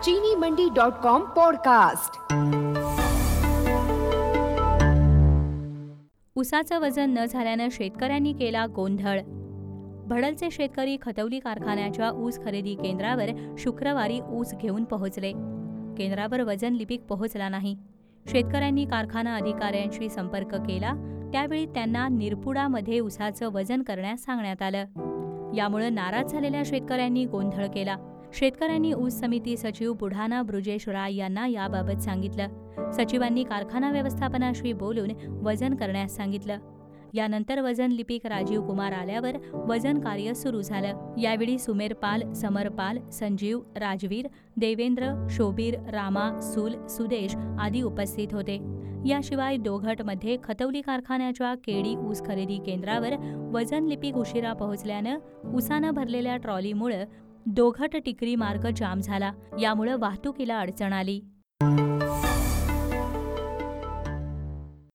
चीनीमंडी.com podcast. ऊसाचं वजन न झाल्यानं शेतकऱ्यांनी केला गोंधळ। भडलचे शेतकरी खतौली कारखान्याच्या ऊस खरेदी केंद्रावर शुक्रवारी ऊस घेऊन पोहोचले। केंद्रावर वजन लिपिक पोहोचला नाही। शेतकऱ्यांनी कारखाना अधिकाऱ्यांशी संपर्क केला, त्यावेळी त्यांना निरपुडामध्ये ऊसाचं वजन करण्यास सांगण्यात आलं। यामुळे नाराज झालेल्या शेतकऱ्यांनी गोंधळ केला। शेतकऱ्यांनी ऊस समिती सचिव बुढाना ब्रुजेश राय यांना याबाबत सांगितलं। सचिवांनी कारखाना व्यवस्थापनाशी बोलून वजन करण्यास सांगितलं। यानंतर वजन लिपिक राजीव कुमार आल्यावर वजन कार्य सुरू झालं। यावेळी सुमेरपाल, समरपाल, संजीव, राजवीर, देवेंद्र, शोभीर, रामा, सूल, सुदेश आदी उपस्थित होते। याशिवाय दोघटमध्ये खतौली कारखान्याच्या केडी ऊस खरेदी केंद्रावर वजन लिपिक उशिरा पोहोचल्यानं ऊसानं भरलेल्या ट्रॉलीमुळे दोघट टिकरी मार्ग जाम झाला। यामुळे वाहतुकीला अडचण आली।